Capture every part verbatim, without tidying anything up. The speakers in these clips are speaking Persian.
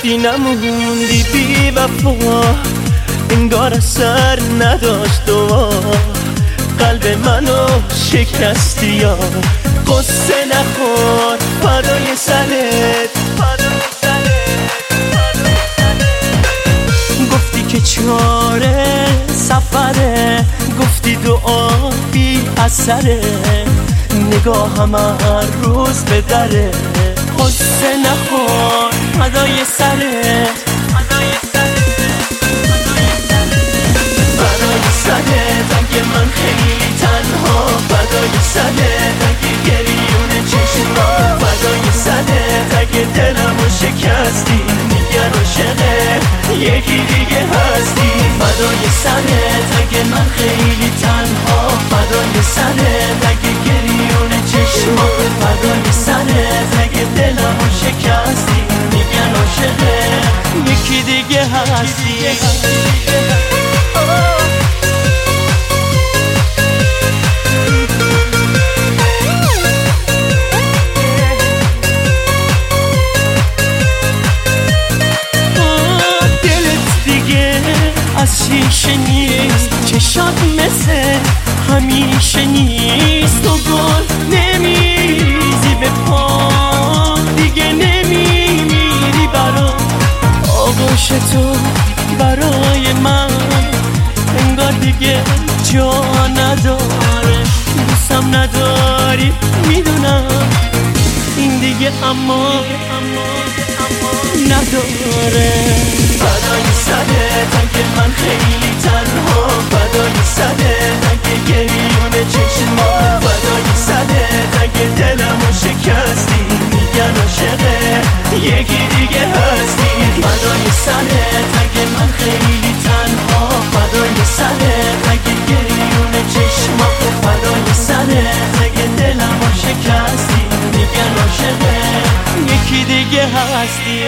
رفتی نموندی بی وفا، انگار اثر نداشت دعا، قلب منو شکستی یا قصه نخور فدای سرت. گفتی که چاره سفره، گفتی دعا بی اثره، نگاهم هر روز به دره، قصه نخور فدای سرت. فدای سرت اگه من خیلی تنها، فدای سرت اگه گریون چشما، فدای سرت اگه دلمو شکستی، میگن عاشقه یکی دیگه هستی. فدای سرت اگه من خیلی تنها، فدای سرت اگه گریون چشما، فدای سرت اگه دلمو شکستی، میگن عاشقه یکی دیگه هستی. از شیشه نیست، چشات مثل همیشه نیست، تو گل نمیریزی به پا، دیگه نمیمیری برا آغوش تو برای من، انگار دیگه جا نداره، دوستم نداری میدونم، این دیگه اما نداره. فدای سرت اگه من خیلی تنها، فدای سرت اگه گریون چشما، فدای سرت اگه دلمو شکستی، میگن عاشقه یکی دیگه هستی. فدای سرت اگه من خیلی تنها، فدای سرت اگه گریون چشما، فدای سرت اگه دلمو شکستی، میگن عاشقه یکی دیگه هستی.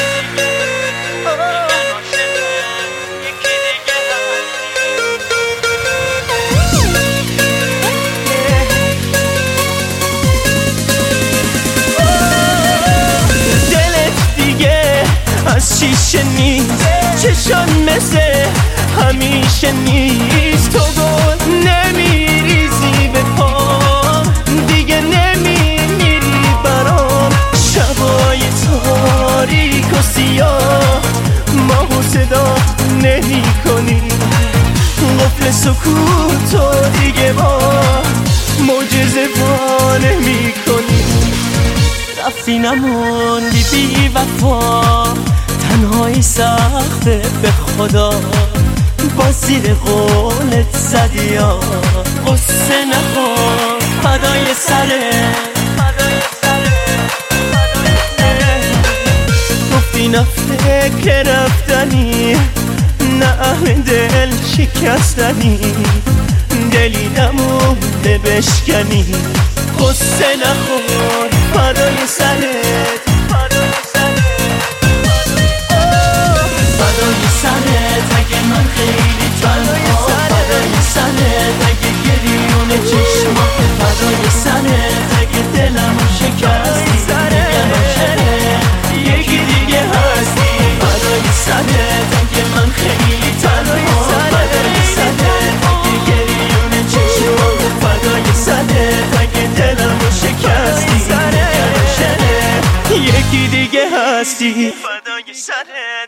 از شیشه نیست، چشان مثل همیشه نیست، تو گل نمیریزی به پا، دیگه نمیمیری برام، شبای تاریک و سیاه ماهو صدا نمی کنی، قفل سکوتو دیگه با معجزه با نمی کنی. رفتی نموندی بی وفا، تنهایی سخته به خدا، با زیر قولت زدی یا قصه نخور فدای سرت. گفتی نه فکر رفتنی، نه اهل دل شکستنی، دلی نمونده بشکنی، قصه نخور فدای سرت. فدای سرت اگه من خیلی تنها، فدای سرت اگه گریون چشما، فدای سرت اگه دلمو شکستی، میگن عاشقه یکی دیگه هستی. فدای سرت اگه من خیلی تنها، فدای سرت اگه گریون چشما، فدای سرت اگه دلمو شکستی، میگن عاشقه یکی دیگه هستی. فدای سرت.